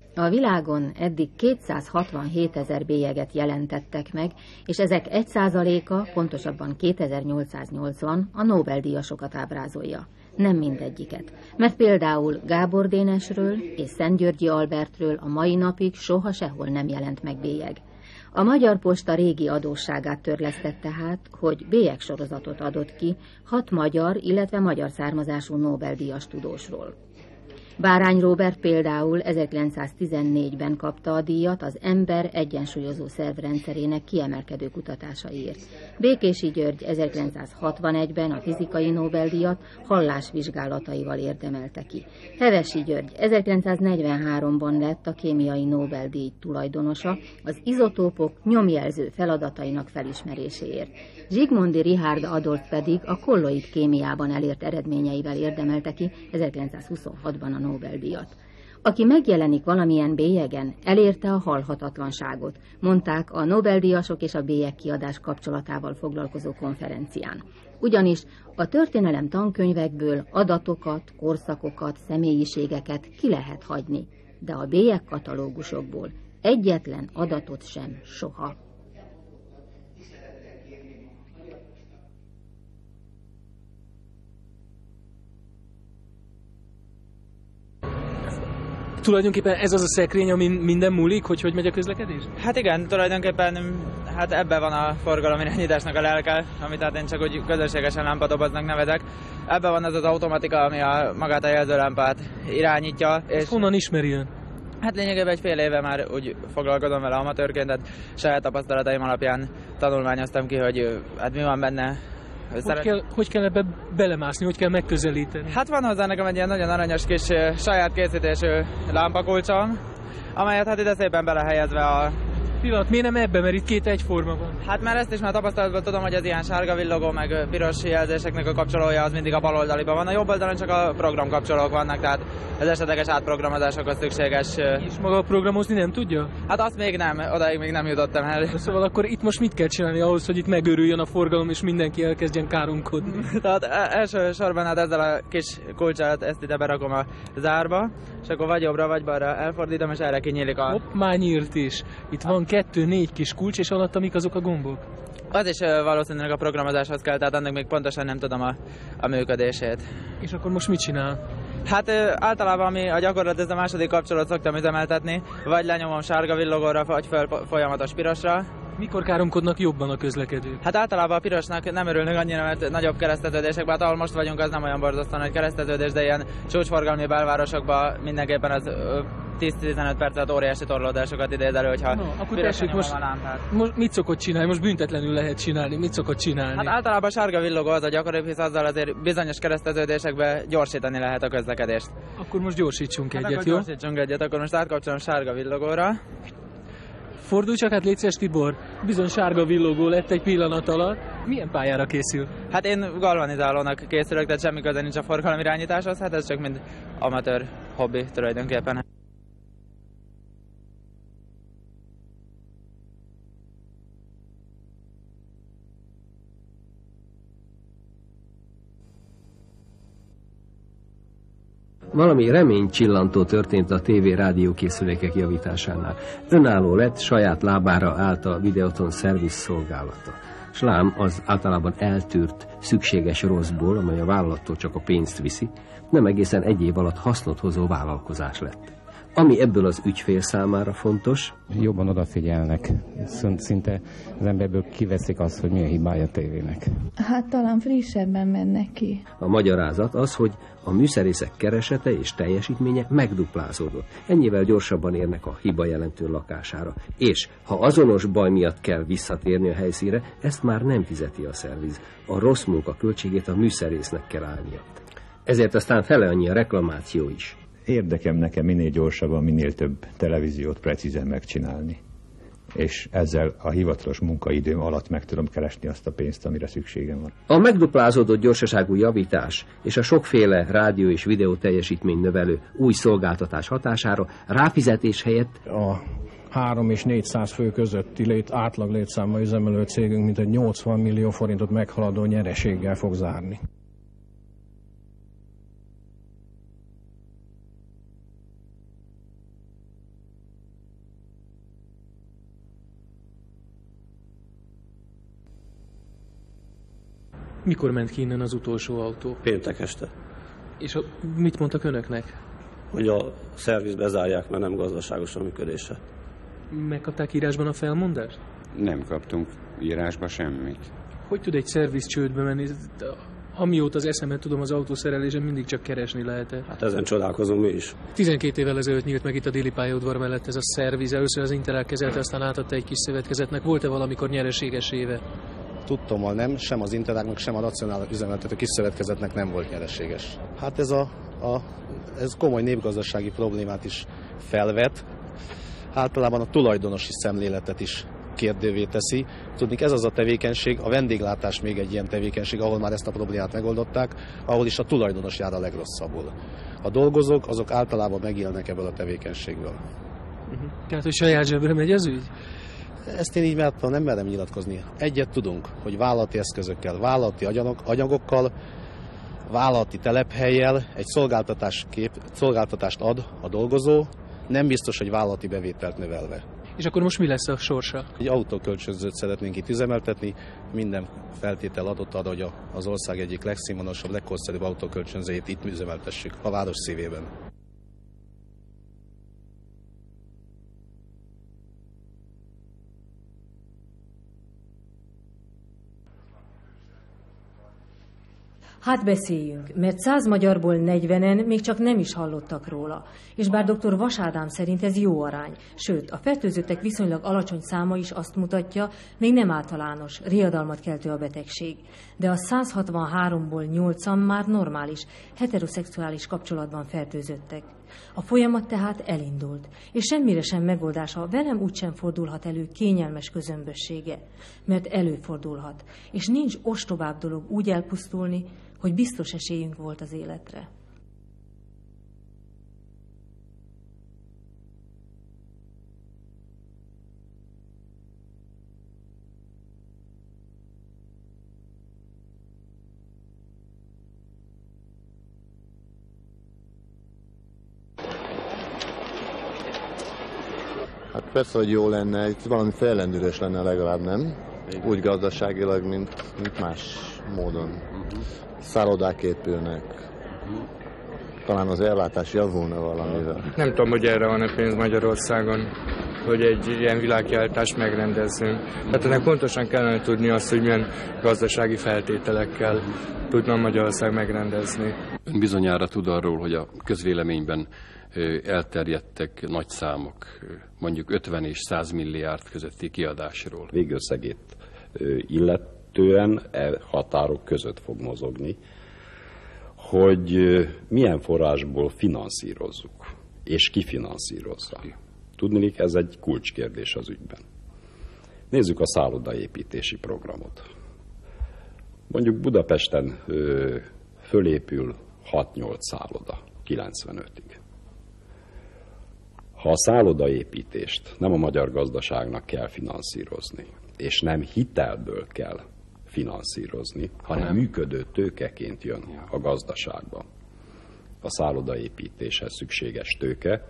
A világon eddig 267 000 bélyeget jelentettek meg, és ezek 1%-a, pontosabban 2880 a Nobel-díjasokat ábrázolja. Nem mindegyiket, mert például Gábor Dénesről és Szentgyörgyi Albertről a mai napig soha sehol nem jelent meg bélyeg. A Magyar Posta régi adósságát törlesztett tehát, hogy bélyegsorozatot adott ki 6 magyar, illetve magyar származású Nobel-díjas tudósról. Bárány Róbert például 1914-ben kapta a díjat az ember egyensúlyozó szervrendszerének kiemelkedő kutatásaiért. Békési György 1961-ben a fizikai Nobel-díjat hallásvizsgálataival érdemelte ki. Hevesi György 1943-ban lett a kémiai Nobel-díj tulajdonosa az izotópok nyomjelző feladatainak felismeréséért. Zsigmondy Richard Adolf pedig a kolloid kémiában elért eredményeivel érdemelte ki 1926-ban a Nobel-díjat. Aki megjelenik valamilyen bélyegen, elérte a halhatatlanságot, mondták a Nobel-díjasok és a bélyegkiadás kapcsolatával foglalkozó konferencián. Ugyanis a történelem tankönyvekből adatokat, korszakokat, személyiségeket ki lehet hagyni, de a bélyegkatalógusokból egyetlen adatot sem soha. Tulajdonképpen ez az a szekrény, amin minden múlik, hogy megy a közlekedés? Hát igen, tulajdonképpen hát ebben van a forgalomirányításnak a lelke, amit hát én csak úgy közönségesen lámpadoboznak nevezek. Ebben van az az automatika, ami magát a jelzőlámpát irányítja. És honnan ismeri ön? Hát lényegében egy fél éve már úgy foglalkozom vele amatőrként, tehát saját tapasztalataim alapján tanulmányoztam ki, hogy hát mi van benne. Hogy kell ebbe belemászni, hogy kell megközelíteni? Hát van hozzá nekem egy ilyen nagyon aranyos kis saját készítésű lámpakulcsom, amelyet hát ide szépen belehelyezve a... Pillanat, miért nem ebbe, mert itt két egyforma van? Hát mert ezt is már tapasztalatban tudom, hogy az ilyen sárga villogó meg piros jelzéseknek a kapcsolója az mindig a bal oldaliban van. A jobb oldalon csak a programkapcsolók vannak, tehát az esetleges átprogramozásokhoz szükséges... És maga programozni nem tudja? Hát azt még nem, odaig még nem jutottam el. Szóval akkor itt most mit kell csinálni ahhoz, hogy itt megőrüljön a forgalom és mindenki elkezdjen káromkodni? Tehát elsősorban hát ezzel a kis kulcsát ezt ide berakom a zárba, és akkor vagy jobbra, vagy balra elfordítom, és erre kinyílik a... Hopp, már nyílt is. Itt van 2-4 kis kulcs, és alatta mik azok a gombok? Az is valószínűleg a programozáshoz kell, tehát ennek még pontosan nem tudom a működését. És akkor most mit csinál? Hát általában ami a gyakorlat, ez a második kapcsolat szoktam üzemeltetni, vagy lenyomom sárga villogóra, vagy folyamatos pirosra. Mikor káromkodnak jobban a közlekedők? Hát általában a pirosnak nem örülnek annyira, mert nagyobb kereszteződésekben, hát ahol most vagyunk, az nem olyan borzasztóan nagy kereszteződés, de ilyen csúcsforgalmi belvárosokban mindenképpen az 10-15 percet óriási torlódásokat idéz elő, hogyha akkor tessék, most mit szokott csinálni? Most büntetlenül lehet csinálni. Mit szokott csinálni? Hát általában sárga villogó az a gyakoribb, hisz azzal azért bizonyos kereszteződésekben gyorsítani lehet a közlekedést. Akkor most gyorsítsunk egyet, akkor jó? Gyorsítsunk egyet, akkor most átkapcsolom sárga villogóra. Fordulj csak, hát légy szíves, Tibor. Bizony sárga villogó lett egy pillanat alatt. Milyen pályára készül? Hát én galvanizálónak készülök, tehát semmi köze nincs a forgalomirányításhoz, hát ez csak mind amatőr hobbi tulajdonképpen. Valami reménycsillantó történt a TV-rádió készülékek javításánál. Önálló lett, saját lábára állt a Videoton szerviz szolgálata. S lám az általában eltűrt, szükséges rosszból, amely a vállalattól csak a pénzt viszi, nem egészen egy év alatt hasznot hozó vállalkozás lett. Ami ebből az ügyfél számára fontos... Jobban odafigyelnek, szinte az emberből kiveszik azt, hogy mi a hibája a tévének. Hát talán frissebben mennek ki. A magyarázat az, hogy a műszerészek keresete és teljesítménye megduplázódott. Ennyivel gyorsabban érnek a hiba jelentő lakására. És ha azonos baj miatt kell visszatérni a helyszínre, ezt már nem fizeti a szerviz. A rossz munka költségét a műszerésznek kell állnia. Ezért aztán fele annyi a reklamáció is. Érdekem nekem minél gyorsabban, minél több televíziót precízen megcsinálni. És ezzel a hivatalos munkaidőm alatt meg tudom keresni azt a pénzt, amire szükségem van. A megduplázódott gyorsaságú javítás és a sokféle rádió és videó teljesítmény növelő új szolgáltatás hatására ráfizetés helyett a 3 és 400 fő közötti átlag létszámmal üzemelő cégünk mintegy 80 millió forintot meghaladó nyereséggel fog zárni. Mikor ment ki innen az utolsó autó? Péntek este. És mit mondtak önöknek? Hogy a szerviz bezárják, mert nem gazdaságos a működése. Megkapták írásban a felmondást? Nem kaptunk írásba semmit. Hogy tud egy szerviz csődbe menni? Amióta az eszemet tudom, az autószerelésen mindig csak keresni lehetett. Hát ezen csodálkozunk mi is. 12 évvel ezelőtt nyílt meg itt a Déli pályaudvar mellett ez a szerviz. Először az Interel kezelte, aztán átadta egy kis szövetkezetnek. Volt-e valamikor nyereséges éve? Tudtommal nem, sem az Interelnek, sem a Racionál üzemeltető kis szövetkezetnek nem volt nyereséges. Hát ez komoly népgazdasági problémát is felvet. Általában a tulajdonosi szemléletet is kérdővé teszi. Tudnik, ez az a tevékenység, a vendéglátás még egy ilyen tevékenység, ahol már ezt a problémát megoldották, ahol is a tulajdonos jár a legrosszabbul. A dolgozók azok általában megélnek ebből a tevékenységből. Tehát, hogy saját zsebre megy az ügy? Ezt én így nem merem nyilatkozni. Egyet tudunk, hogy vállalati eszközökkel, vállalati anyagokkal, vállalati telephellyel egy szolgáltatást ad a dolgozó, nem biztos, hogy vállalati bevételt növelve. És akkor most mi lesz a sorsa? Egy autókölcsönzőt szeretnénk itt üzemeltetni, minden feltétel adott arra, hogy az ország egyik legszínvonalasabb, legkorszerűbb autókölcsönzőjét itt üzemeltessük, a város szívében. Hát beszéljünk, mert 100 magyarból 40-en még csak nem is hallottak róla. És bár dr. Vas Ádám szerint ez jó arány, sőt, a fertőzöttek viszonylag alacsony száma is azt mutatja, még nem általános, riadalmat keltő a betegség. De a 163-ból 8-an már normális, heteroszexuális kapcsolatban fertőzöttek. A folyamat tehát elindult, és semmire sem megoldása velem úgysem fordulhat elő kényelmes közömbössége, mert előfordulhat, és nincs ostobább dolog úgy elpusztulni, hogy biztos esélyünk volt az életre. Hát persze, hogy jó lenne, itt valami fellendülés lenne legalább, nem? Úgy gazdaságilag, mint más módon. Szállodák épülnek. Talán az ellátás javulna valamivel. Nem tudom, hogy erre van-e pénz Magyarországon, hogy egy ilyen világkiállítást megrendezzünk. Tehát ennek pontosan kellene tudni azt, hogy milyen gazdasági feltételekkel tudna Magyarország megrendezni. Ön bizonyára tud arról, hogy a közvéleményben elterjedtek nagy számok, mondjuk 50 és 100 milliárd közötti kiadásról. Végösszegét illetően határok között fog mozogni, hogy milyen forrásból finanszírozzuk, és ki finanszírozza. Tudniillik, ez egy kulcskérdés az ügyben. Nézzük a szállodaépítési programot. Mondjuk Budapesten fölépül 6-8 szálloda 95-ig. Ha a szállodaépítést nem a magyar gazdaságnak kell finanszírozni, és nem hitelből kell finanszírozni, hanem működő tőkeként jön a gazdaságba a szállodaépítéshez szükséges tőke,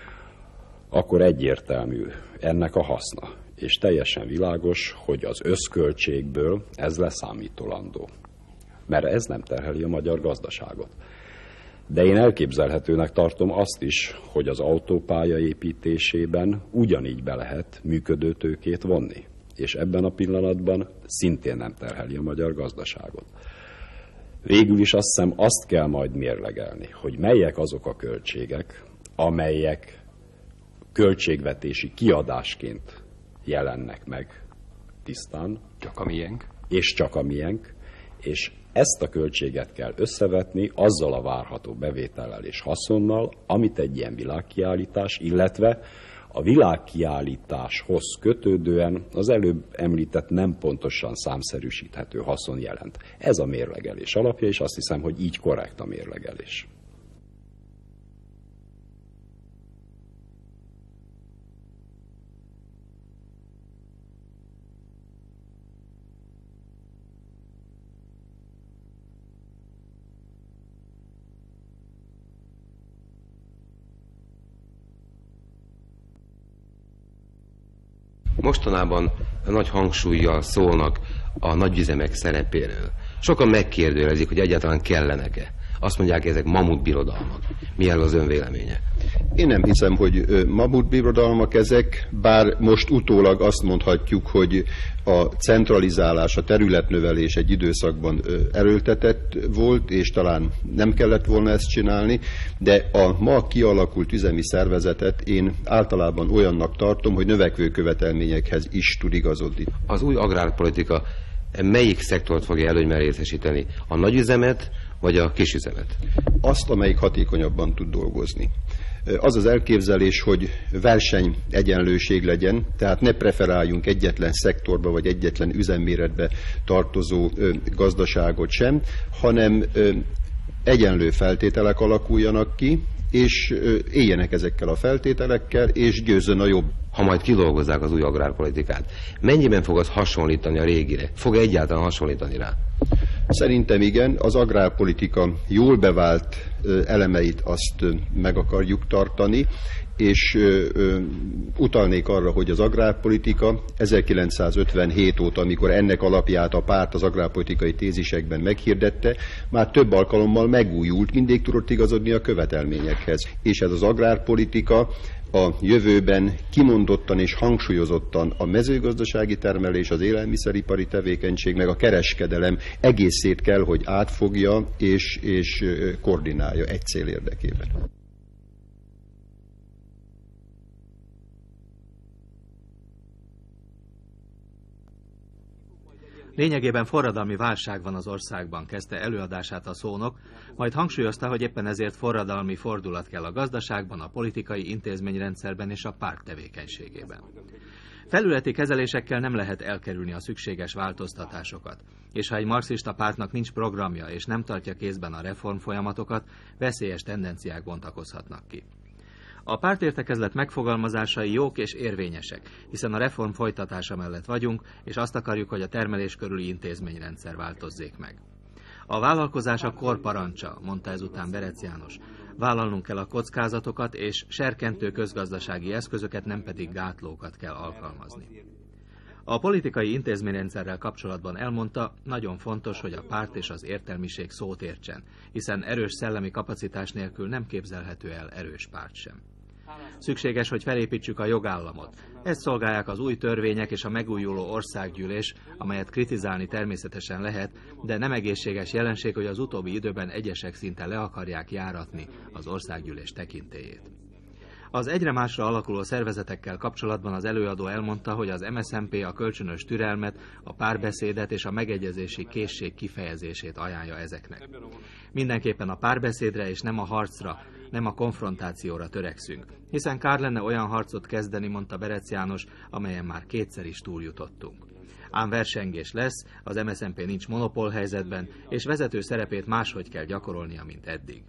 akkor egyértelmű ennek a haszna, és teljesen világos, hogy az összköltségből ez leszámítolandó, mert ez nem terheli a magyar gazdaságot. De én elképzelhetőnek tartom azt is, hogy az autópálya építésében ugyanígy be lehet működő tőkét vonni, és ebben a pillanatban szintén nem terheli a magyar gazdaságot. Végül is azt hiszem, azt kell majd mérlegelni, hogy melyek azok a költségek, amelyek költségvetési kiadásként jelennek meg tisztán. Csak a miénk. És csak a miénk, és ezt a költséget kell összevetni azzal a várható bevétellel és haszonnal, amit egy ilyen világkiállítás, illetve a világkiállításhoz kötődően az előbb említett nem pontosan számszerűsíthető haszon jelent. Ez a mérlegelés alapja, és azt hiszem, hogy így korrekt a mérlegelés. Mostanában nagy hangsúllyal szólnak a nagyüzemek szerepéről. Sokan megkérdőjelezik, hogy egyáltalán kellenek-e. Azt mondják, ezek mamutbirodalmak. Mi erről az ön véleménye? Én nem hiszem, hogy mamutbirodalmak ezek, bár most utólag azt mondhatjuk, hogy a centralizálás, a területnövelés egy időszakban erőltetett volt, és talán nem kellett volna ezt csinálni, de a ma kialakult üzemi szervezetet én általában olyannak tartom, hogy növekvő követelményekhez is tud igazodni. Az új agrárpolitika melyik szektort fogja előnyben részesíteni? A nagyüzemet vagy a kisüzemet? Azt, amelyik hatékonyabban tud dolgozni. Az az elképzelés, hogy verseny egyenlőség legyen, tehát ne preferáljunk egyetlen szektorba vagy egyetlen üzemméretbe tartozó gazdaságot sem, hanem egyenlő feltételek alakuljanak ki, és éljenek ezekkel a feltételekkel, és győzzön a jobb. Ha majd kidolgozzák az új agrárpolitikát, mennyiben fog az hasonlítani a régire? Fog egyáltalán hasonlítani rá? Szerintem igen, az agrárpolitika jól bevált elemeit azt meg akarjuk tartani, és utalnék arra, hogy az agrárpolitika 1957 óta, amikor ennek alapját a párt az agrárpolitikai tézisekben meghirdette, már több alkalommal megújult, mindig tudott igazodni a követelményekhez. És ez az agrárpolitika a jövőben kimondottan és hangsúlyozottan a mezőgazdasági termelés, az élelmiszeripari tevékenység, meg a kereskedelem egészét kell, hogy átfogja és koordinálja egy cél érdekében. Lényegében forradalmi válság van az országban, kezdte előadását a szónok, majd hangsúlyozta, hogy éppen ezért forradalmi fordulat kell a gazdaságban, a politikai intézményrendszerben és a párt tevékenységében. Felületi kezelésekkel nem lehet elkerülni a szükséges változtatásokat, és ha egy marxista pártnak nincs programja és nem tartja kézben a reformfolyamatokat, veszélyes tendenciák bontakozhatnak ki. A pártértekezlet megfogalmazásai jók és érvényesek, hiszen a reform folytatása mellett vagyunk, és azt akarjuk, hogy a termelés körüli intézményrendszer változzék meg. A vállalkozás a kor parancsa, mondta ezután Berec János. Vállalnunk kell a kockázatokat, és serkentő közgazdasági eszközöket, nem pedig gátlókat kell alkalmazni. A politikai intézményrendszerrel kapcsolatban elmondta, nagyon fontos, hogy a párt és az értelmiség szót értsen, hiszen erős szellemi kapacitás nélkül nem képzelhető el erős párt sem. Szükséges, hogy felépítsük a jogállamot. Ezt szolgálják az új törvények és a megújuló országgyűlés, amelyet kritizálni természetesen lehet, de nem egészséges jelenség, hogy az utóbbi időben egyesek szinte le akarják járatni az országgyűlés tekintélyét. Az egyre másra alakuló szervezetekkel kapcsolatban az előadó elmondta, hogy az MSZNP a kölcsönös türelmet, a párbeszédet és a megegyezési készség kifejezését ajánlja ezeknek. Mindenképpen a párbeszédre és nem a harcra, nem a konfrontációra törekszünk, hiszen kár lenne olyan harcot kezdeni, mondta Berec János, amelyen már kétszer is túljutottunk. Ám versengés lesz, az MSZNP nincs monopólhelyzetben, és vezető szerepét máshogy kell gyakorolnia, mint eddig.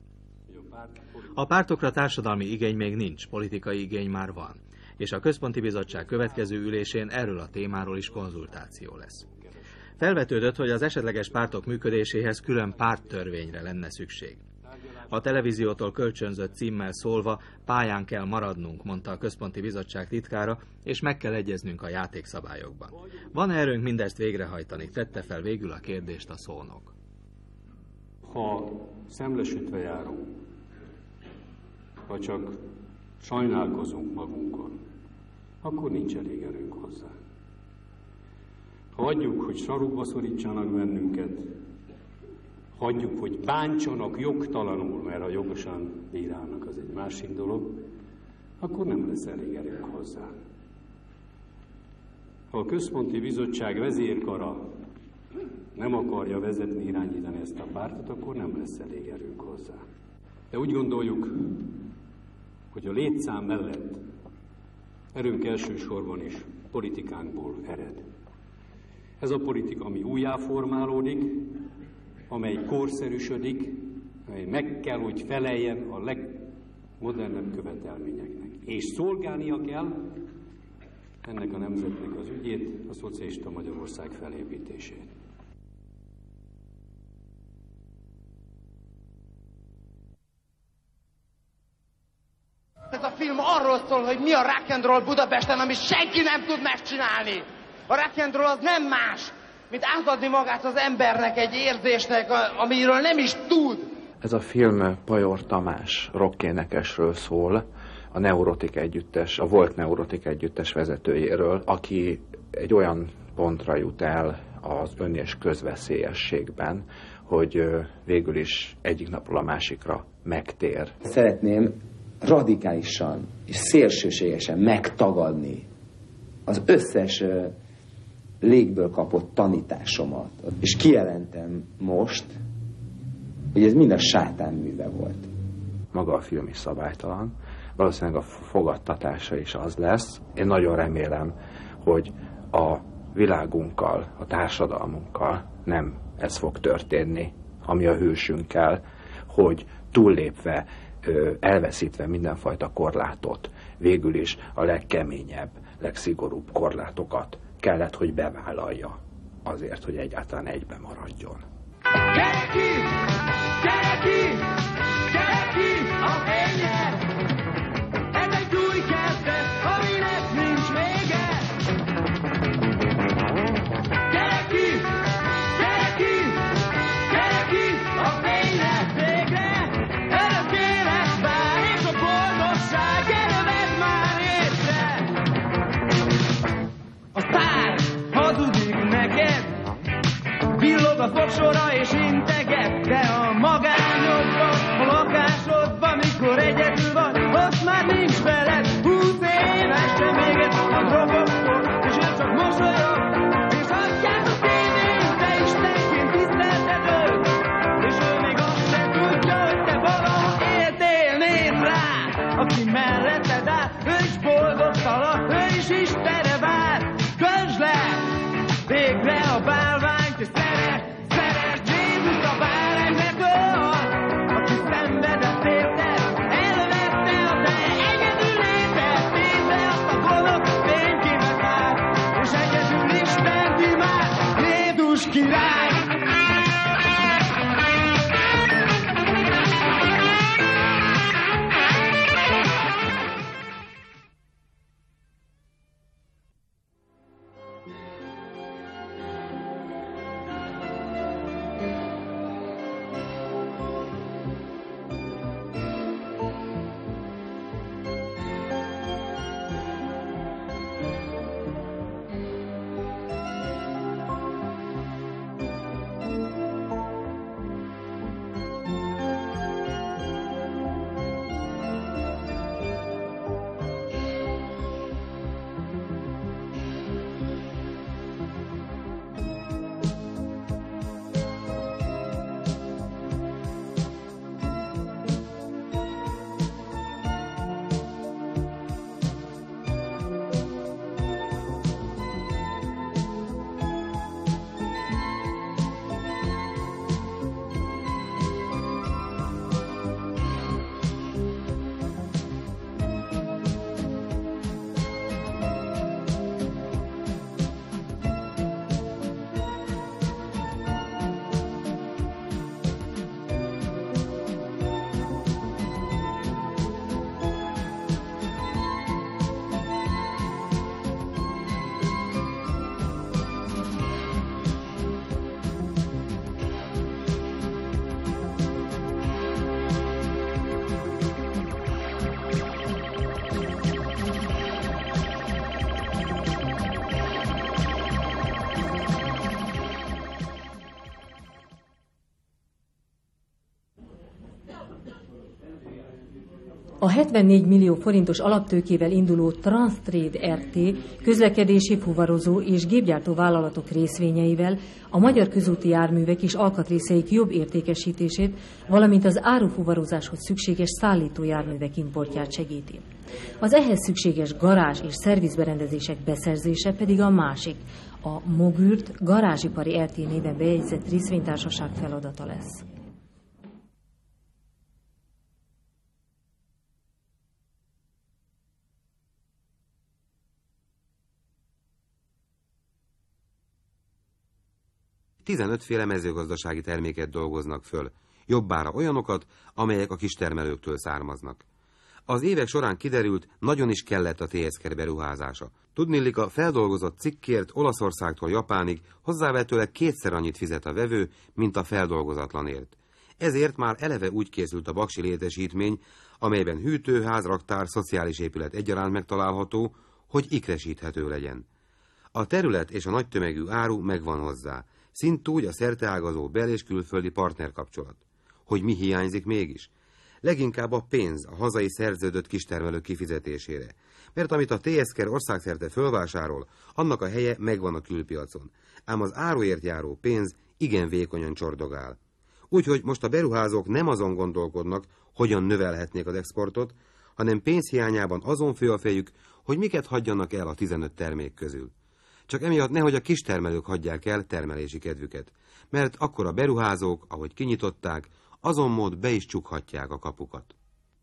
A pártokra társadalmi igény még nincs, politikai igény már van, és a Központi Bizottság következő ülésén erről a témáról is konzultáció lesz. Felvetődött, hogy az esetleges pártok működéséhez külön párttörvényre lenne szükség. A televíziótól kölcsönzött címmel szólva pályán kell maradnunk, mondta a Központi Bizottság titkára, és meg kell egyeznünk a játékszabályokban. Van erőnk mindezt végrehajtani, tette fel végül a kérdést a szónok. Ha szemlesütve járunk, ha csak sajnálkozunk magunkon, akkor nincs elég erőnk hozzá. Ha hagyjuk, hogy sarokba szorítsanak bennünket, hagyjuk, hogy bántsanak jogtalanul, mert a jogosan bírálnak, az egy másik dolog, akkor nem lesz elég erőnk hozzá. Ha a Központi Bizottság vezérkara nem akarja vezetni, irányítani ezt a pártot, akkor nem lesz elég erőnk hozzá. De úgy gondoljuk, hogy a létszám mellett erőnk elsősorban is politikánkból ered. Ez a politika, ami újjáformálódik, amely korszerűsödik, amely meg kell, hogy feleljen a legmodernebb követelményeknek. És szolgálnia kell ennek a nemzetnek az ügyét, a szocialista Magyarország felépítését. Ez a film arról szól, hogy mi a rock and roll Budapesten, amit senki nem tud megcsinálni. A rock and roll az nem más, mint átadni magát az embernek egy érzésnek, amiről nem is tud. Ez a film Pajor Tamás rockénekesről szól, a Neurotik együttes, a volt Neurotik együttes vezetőjéről, aki egy olyan pontra jut el az ön- és közveszélyességben, hogy végül is egyik napról a másikra megtér. Szeretném radikálisan és szélsőségesen megtagadni az összes légből kapott tanításomat. És kijelentem most, hogy ez mind a sátán műve volt. Maga a film is szabálytalan, valószínűleg a fogadtatása is az lesz. Én nagyon remélem, hogy a világunkkal, a társadalmunkkal nem ez fog történni, ami a hősünkkel, hogy túllépve, elveszítve mindenfajta korlátot, végül is a legkeményebb, legszigorúbb korlátokat kellett, hogy bevállalja azért, hogy egyáltalán egybe maradjon. Gyere ki! Gyere ki! Gyere ki! A fényed! Ez egy új kezdet, aminek nincs vége! Gyere ki! Gyere ki! Gyere ki! A fényed végre! Örök élet vár, és a boldogság, gyere vedd már észre! A szár hazudik neked, villog a fogsora és integet, de a magányodban, a lakásodban, mikor egyedül vagy, ott már nincs veled. 20 éves, de még egy a drogoktól, és ő csak mosolyog, és adják a tévén, de Istenként tisztelted őt, és ő még azt se tudja, hogy te valahol éltél. Nézd rá, aki melletted áll, ő is boldogtalan, ő is Istenre vár. Közd le, végre a bálványt, és szeresd Jézus a báránynak őt, aki szenvedett érted, elvette a te egyedül létet, nézze azt a gonosz fényképet már, és egyedül Istent imád, Jézus király! A 74 millió forintos alaptőkével induló Transtrade RT közlekedési, fuvarozó és gépgyártó vállalatok részvényeivel a magyar közúti járművek és alkatrészeik jobb értékesítését, valamint az árufuvarozáshoz szükséges szállítójárművek importját segíti. Az ehhez szükséges garázs és szervizberendezések beszerzése pedig a másik, a Mogürt Garázsipari RT néven bejegyzett részvénytársaság feladata lesz. Féle mezőgazdasági terméket dolgoznak föl, jobbára olyanokat, amelyek a kistermelőktől származnak. Az évek során kiderült, nagyon is kellett a TSK beruházása. Tudniillik, a feldolgozott cikkért Olaszországtól Japánig hozzávetőleg 2-szer annyit fizet a vevő, mint a feldolgozatlanért. Ezért már eleve úgy készült a baksi létesítmény, amelyben hűtőház, raktár, szociális épület egyaránt megtalálható, hogy ikresíthető legyen. A terület és a nagy tömegű áru megvan hozzá, szintúgy a szerteágazó bel- és külföldi partnerkapcsolat. Hogy mi hiányzik mégis? Leginkább a pénz a hazai szerződött kistermelők kifizetésére, mert amit a TSK országszerte fölvásárol, annak a helye megvan a külpiacon, ám az áruért járó pénz igen vékonyan csordogál. Úgyhogy most a beruházók nem azon gondolkodnak, hogyan növelhetnék az exportot, hanem pénzhiányában azon fő a fejük, hogy miket hagyjanak el a 15 termék közül. Csak emiatt nehogy a kistermelők hagyják el termelési kedvüket, mert akkor a beruházók, ahogy kinyitották, azon mód be is csukhatják a kapukat.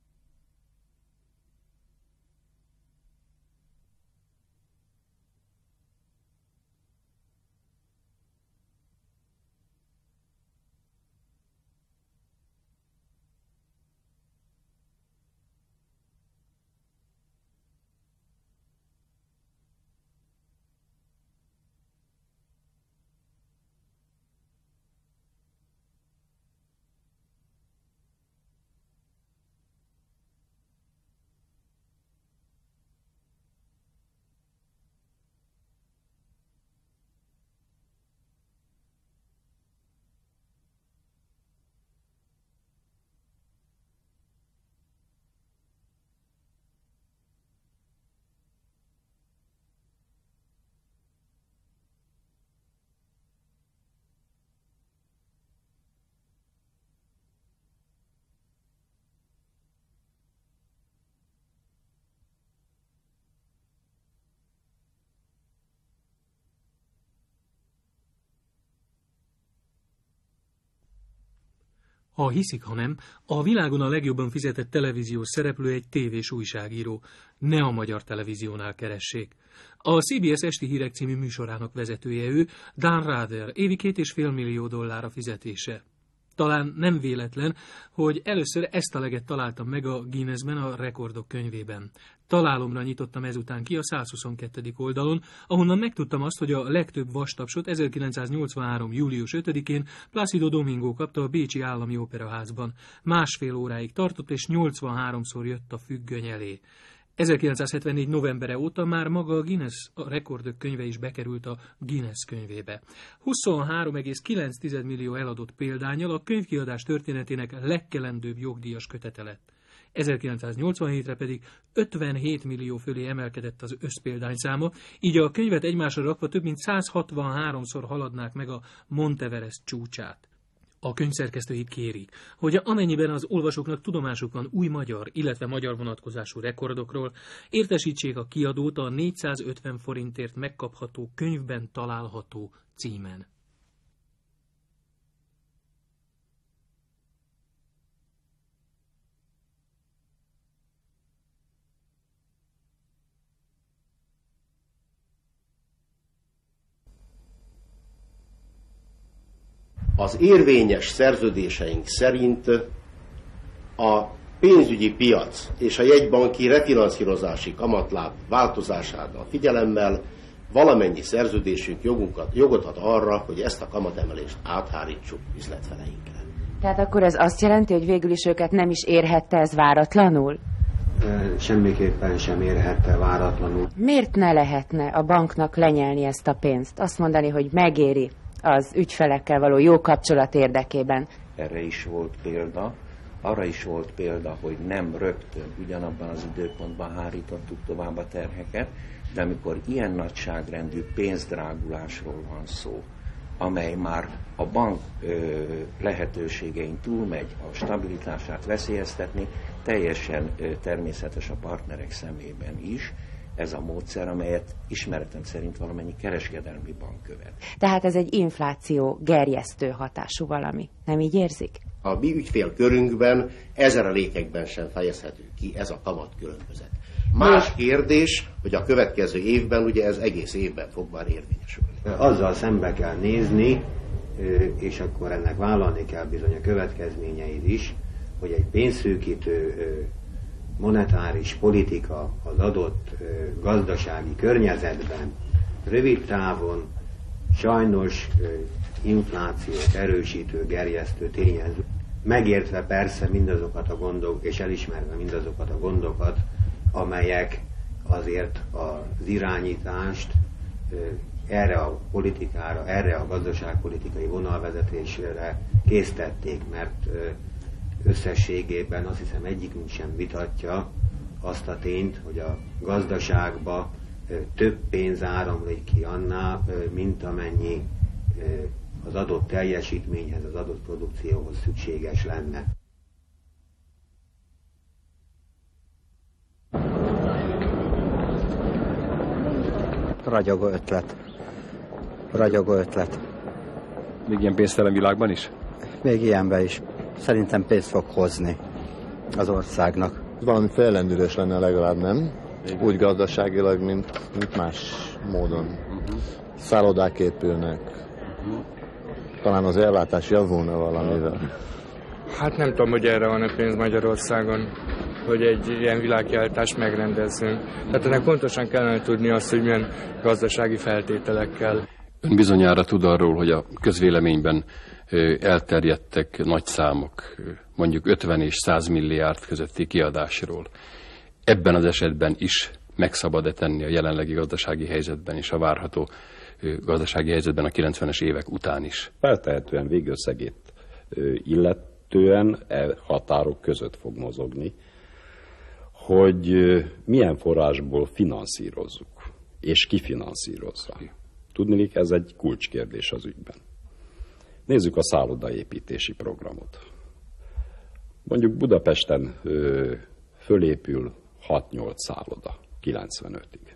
Ha hiszik, ha nem, a világon a legjobban fizetett televíziós szereplő egy tévés újságíró. Ne a Magyar Televíziónál keressék. A CBS Esti Hírek című műsorának vezetője ő, Dan Rather, évi $2,5 millió a fizetése. Talán nem véletlen, hogy először ezt a leget találtam meg a Guinnessben, a rekordok könyvében. Találomra nyitottam ezután ki a 122. oldalon, ahonnan megtudtam azt, hogy a legtöbb vastapsot 1983. július 5-én Plácido Domingo kapta a Bécsi Állami Operaházban. 1,5 óráig tartott, és 83-szor jött a függöny elé. 1974. novembere óta már maga a Guinness, a rekordok könyve is bekerült a Guinness könyvébe. 23,9 millió eladott példánnyal a könyvkiadás történetének legkelendőbb jogdíjas kötete lett. 1987-re pedig 57 millió fölé emelkedett az összpéldányszáma, így a könyvet egymásra rakva több mint 163-szor haladnák meg a Monteverest csúcsát. A könyvszerkesztői kérik, hogy amennyiben az olvasóknak tudomásuk van új magyar, illetve magyar vonatkozású rekordokról, értesítsék a kiadót a 450 forintért megkapható könyvben található címen. Az érvényes szerződéseink szerint a pénzügyi piac és a jegybanki refinanszírozási kamatláb változására figyelemmel valamennyi szerződésünk jogot ad arra, hogy ezt a kamatemelést áthárítsuk üzletfeleinkre. Tehát akkor ez azt jelenti, hogy végül is őket nem is érhette ez váratlanul? Semmiképpen sem érhette váratlanul. Miért ne lehetne a banknak lenyelni ezt a pénzt? Azt mondani, hogy megéri az ügyfelekkel való jó kapcsolat érdekében. Erre is volt példa. Arra is volt példa, hogy nem rögtön ugyanabban az időpontban hárítottuk tovább a terheket, de amikor ilyen nagyságrendű pénzdrágulásról van szó, amely már a bank lehetőségein túlmegy, a stabilitását veszélyeztetni, teljesen természetes a partnerek szemében is ez a módszer, amelyet ismeretem szerint valamennyi kereskedelmi bank követ. Tehát ez egy infláció gerjesztő hatású valami. Nem így érzik? A mi ügyfélkörünkben ezerelékekben sem fejezhető ki ez a kamat különbözet. Más kérdés, hogy a következő évben, ugye ez egész évben fog már érvényesülni. Azzal szembe kell nézni, és akkor ennek vállalni kell bizony a következményeid is, hogy egy pénzszűkítő monetáris politika az adott gazdasági környezetben rövid távon sajnos inflációt erősítő, gerjesztő tényező, megértve persze mindazokat a gondok, és elismerve mindazokat a gondokat, amelyek azért az irányítást erre a politikára, erre a gazdaságpolitikai vonalvezetésre késztették, mert összességében azt hiszem egyikünk sem vitatja azt a tényt, hogy a gazdaságba több pénz áramlik ki annál, mint amennyi az adott teljesítményhez, az adott produkcióhoz szükséges lenne. Ragyogó ötlet. Ragyogó ötlet. Még ilyen pénztelen világban is? Még ilyenben is. Szerintem pénzt fog hozni az országnak. Valami fellendülés lenne legalább, nem? Igen. Úgy gazdaságilag, mint más módon. Szállodák épülnek. Talán az ellátás javulna valamivel. Hát nem tudom, hogy erre van a pénz Magyarországon, hogy egy ilyen világkiállítást megrendezzünk. Tehát ennek pontosan kellene tudni azt, hogy milyen gazdasági feltételekkel. Ön bizonyára tud arról, hogy a közvéleményben elterjedtek nagy számok, mondjuk 50 és 100 milliárd közötti kiadásról. Ebben az esetben is meg szabad-e tenni a jelenlegi gazdasági helyzetben és a várható gazdasági helyzetben a 90-es évek után is? Feltehetően végösszegét illetően határok között fog mozogni, hogy milyen forrásból finanszírozzuk, és ki finanszírozza. Tudniillik, ez egy kulcskérdés az ügyben. Nézzük a szállodaépítési programot. Mondjuk Budapesten fölépül 6-8 szálloda 95-ig.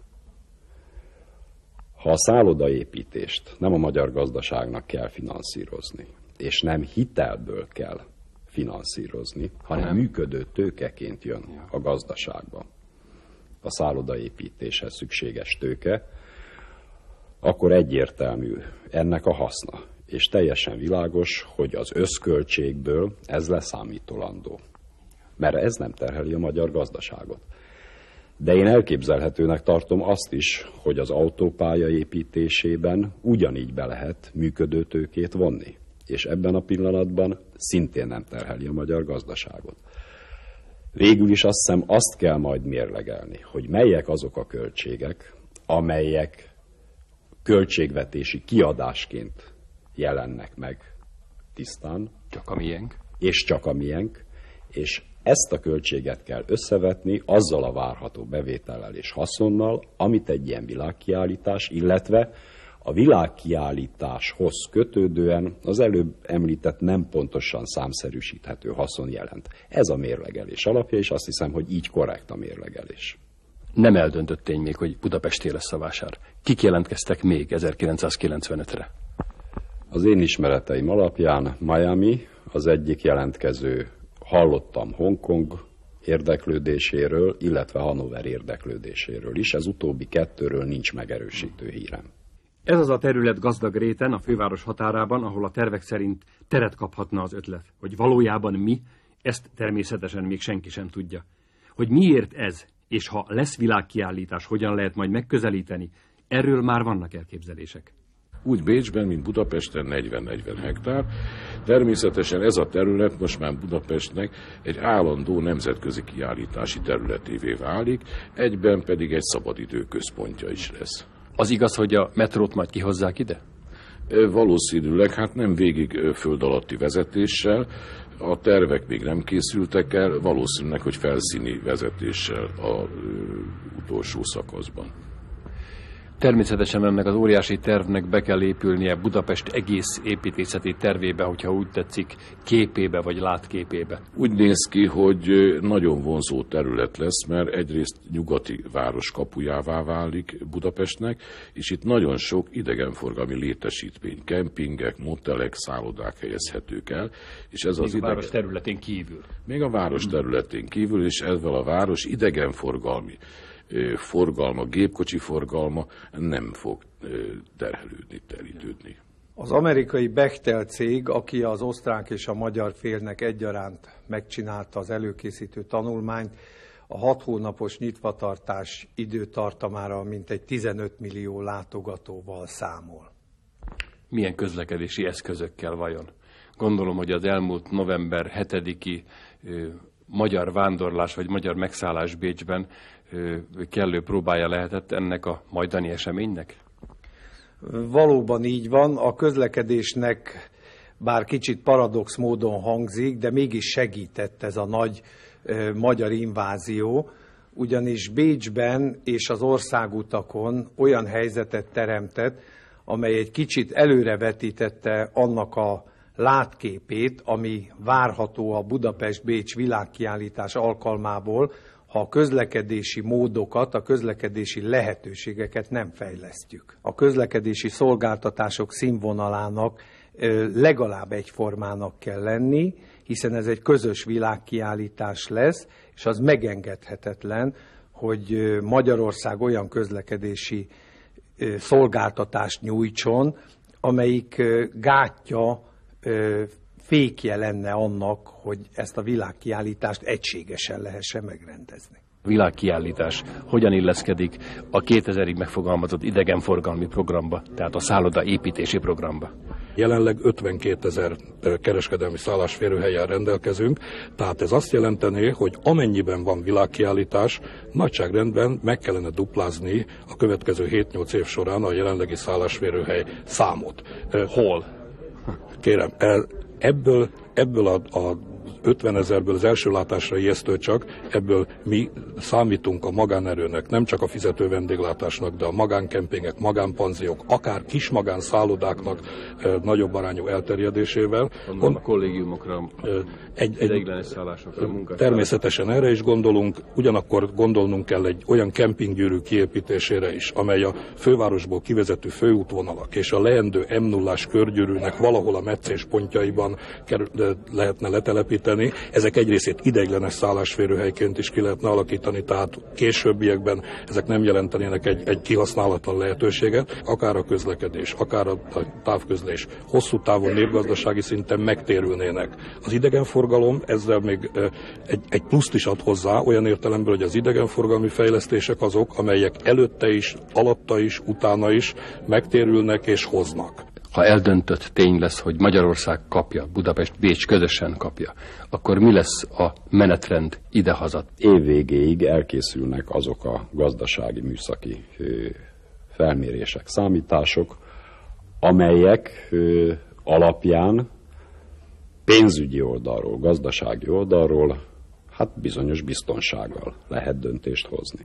Ha a szállodaépítést nem a magyar gazdaságnak kell finanszírozni, és nem hitelből kell finanszírozni, hanem működő tőkeként jön a gazdaságba a szállodaépítéshez szükséges tőke, akkor egyértelmű ennek a haszna. És teljesen világos, hogy az összköltségből ez leszámítolandó. Mert ez nem terheli a magyar gazdaságot. De én elképzelhetőnek tartom azt is, hogy az autópálya építésében ugyanígy be lehet működő tőkét vonni. És ebben a pillanatban szintén nem terheli a magyar gazdaságot. Végül is azt hiszem, azt kell majd mérlegelni, hogy melyek azok a költségek, amelyek költségvetési kiadásként jelennek meg tisztán. Csak a miénk. És csak a miénk. És ezt a költséget kell összevetni azzal a várható bevétellel és haszonnal, amit egy ilyen világkiállítás, illetve a világkiállításhoz kötődően az előbb említett nem pontosan számszerűsíthető haszon jelent. Ez a mérlegelés alapja, és azt hiszem, hogy így korrekt a mérlegelés. Nem eldöntött tény még, hogy Budapesté lesz a vásár. Kik jelentkeztek még 1995-re? Az én ismereteim alapján Miami az egyik jelentkező, hallottam Hongkong érdeklődéséről, illetve Hannover érdeklődéséről is. Ez utóbbi kettőről nincs megerősítő hírem. Ez az a terület gazdag réten a főváros határában, ahol a tervek szerint teret kaphatna az ötlet. Hogy valójában mi, ezt természetesen még senki sem tudja. Hogy miért ez, és ha lesz világkiállítás, hogyan lehet majd megközelíteni, erről már vannak elképzelések. Úgy Bécsben, mint Budapesten 40-40 hektár. Természetesen ez a terület most már Budapestnek egy állandó nemzetközi kiállítási területévé válik, egyben pedig egy szabadidő központja is lesz. Az igaz, hogy a metrót majd kihozzák ide? Valószínűleg, hát nem végig föld alatti vezetéssel, a tervek még nem készültek el, valószínűleg, hogy felszíni vezetéssel az utolsó szakaszban. Természetesen ennek az óriási tervnek be kell épülnie Budapest egész építészeti tervébe, hogyha úgy tetszik, képébe vagy látképébe. Úgy néz ki, hogy nagyon vonzó terület lesz, mert egyrészt nyugati város kapujává válik Budapestnek, és itt nagyon sok idegenforgalmi létesítmény, kempingek, motelek, szállodák helyezhetők el. És ez még a város területén kívül. Még a város területén kívül, és ezzel a város idegenforgalmi forgalma, gépkocsi forgalma nem fog terítődni. Az amerikai Bechtel cég, aki az osztrák és a magyar félnek egyaránt megcsinálta az előkészítő tanulmányt, a 6 hónapos nyitvatartás időtartamára mintegy 15 millió látogatóval számol. Milyen közlekedési eszközökkel vajon? Gondolom, hogy az elmúlt november 7-i magyar vándorlás vagy magyar megszállás Bécsben kellő próbája lehetett ennek a majdani eseménynek? Valóban így van, a közlekedésnek bár kicsit paradox módon hangzik, de mégis segített ez a nagy magyar invázió, ugyanis Bécsben és az országutakon olyan helyzetet teremtett, amely egy kicsit előrevetítette annak a látképét, ami várható a Budapest-Bécs világkiállítás alkalmából, ha a közlekedési módokat, a közlekedési lehetőségeket nem fejlesztjük. A közlekedési szolgáltatások színvonalának legalább egyformának kell lenni, hiszen ez egy közös világkiállítás lesz, és az megengedhetetlen, hogy Magyarország olyan közlekedési szolgáltatást nyújtson, amelyik gátja, fékje lenne annak, hogy ezt a világkiállítást egységesen lehessen megrendezni. A világkiállítás hogyan illeszkedik a 2000-ig megfogalmazott idegenforgalmi programba, tehát a szálloda építési programba? Jelenleg 52 000 kereskedelmi szállásférőhelyen rendelkezünk, tehát ez azt jelentené, hogy amennyiben van világkiállítás, nagyságrendben meg kellene duplázni a következő 7-8 év során a jelenlegi szállásférőhely számot. Hol? Kérem, ebből a 50 000-ből az első látásra ijesztő csak, ebből mi számítunk a magánerőnek, nem csak a fizető vendéglátásnak, de a magánkempingek, magánpanziók, akár kis magánszállodáknak nagyobb arányú elterjedésével. A kollégiumokra, ideiglenes szállásokra, munkására. Természetesen erre is gondolunk, ugyanakkor gondolnunk kell egy olyan kempinggyűrű kiépítésére is, amely a fővárosból kivezető főútvonalak és a leendő M0-ás körgyűrűnek valahol a meccés pontjaiban lehetne letelepíteni. Ezek egy részét ideiglenes szállásférőhelyként is ki lehetne alakítani, tehát későbbiekben ezek nem jelentenének egy kihasználatlan lehetőséget, akár a közlekedés, akár a távközlés hosszú távon népgazdasági szinten megtérülnének. Az idegenforgalom ezzel még egy pluszt is ad hozzá, olyan értelemben, hogy az idegenforgalmi fejlesztések azok, amelyek előtte is, alatta is, utána is megtérülnek és hoznak. Ha eldöntött tény lesz, hogy Magyarország kapja, Budapest-Bécs közösen kapja, akkor mi lesz a menetrend idehaza? Év végéig elkészülnek azok a gazdasági műszaki felmérések, számítások, amelyek alapján pénzügyi oldalról, gazdasági oldalról, hát bizonyos biztonsággal lehet döntést hozni.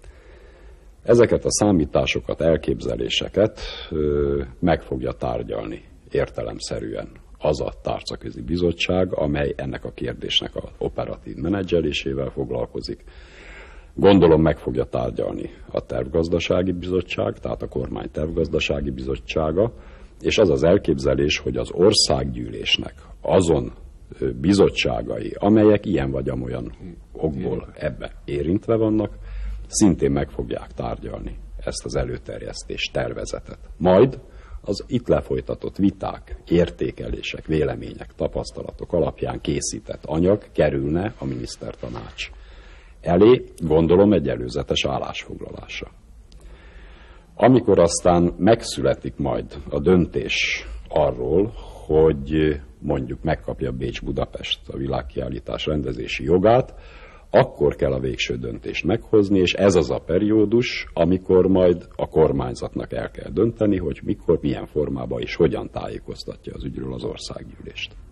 Ezeket a számításokat, elképzeléseket meg fogja tárgyalni értelemszerűen az a tárcaközi bizottság, amely ennek a kérdésnek az operatív menedzselésével foglalkozik. Gondolom meg fogja tárgyalni a tervgazdasági bizottság, tehát a kormány tervgazdasági bizottsága, és az az elképzelés, hogy az országgyűlésnek azon bizottságai, amelyek ilyen vagy amolyan okból ebbe érintve vannak, szintén meg fogják tárgyalni ezt az előterjesztés tervezetet. Majd az itt lefolytatott viták, értékelések, vélemények, tapasztalatok alapján készített anyag kerülne a minisztertanács elé, gondolom egy előzetes állásfoglalásra. Amikor aztán megszületik majd a döntés arról, hogy mondjuk megkapja Bécs-Budapest a világkiállítás rendezési jogát, akkor kell a végső döntést meghozni, és ez az a periódus, amikor majd a kormányzatnak el kell dönteni, hogy mikor, milyen formában és hogyan tájékoztatja az ügyről az országgyűlést.